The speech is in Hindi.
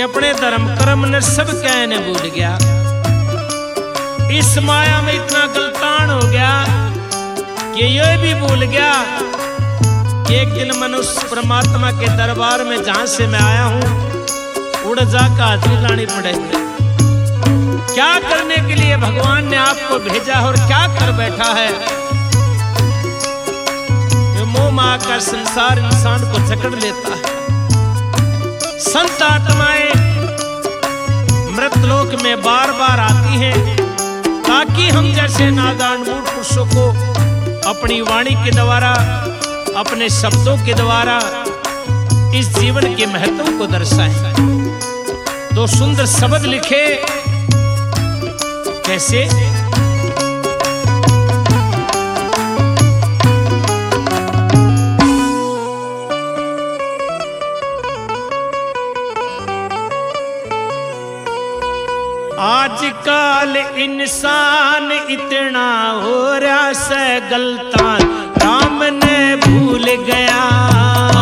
अपने धर्म कर्म ने सब कहने भूल गया। इस माया में इतना गलतान हो गया कि ये भी भूल गया कि एक दिन मनुष्य परमात्मा के दरबार में जहां से मैं आया हूं उड़ जा का हाजिरी लानी पड़ेगी। क्या करने के लिए भगवान ने आपको भेजा और क्या कर बैठा है। मोह माया का संसार इंसान को जकड़ लेता है। संत आत्माएं मृतलोक में बार बार आती हैं ताकि हम जैसे नादान मूढ़ पुरुषों को अपनी वाणी के द्वारा, अपने शब्दों के द्वारा इस जीवन के महत्व को दर्शाएं। दो सुंदर शब्द लिखे, कैसे? आजकल इंसान इतना हो रहा से गलता राम ने भूल गया।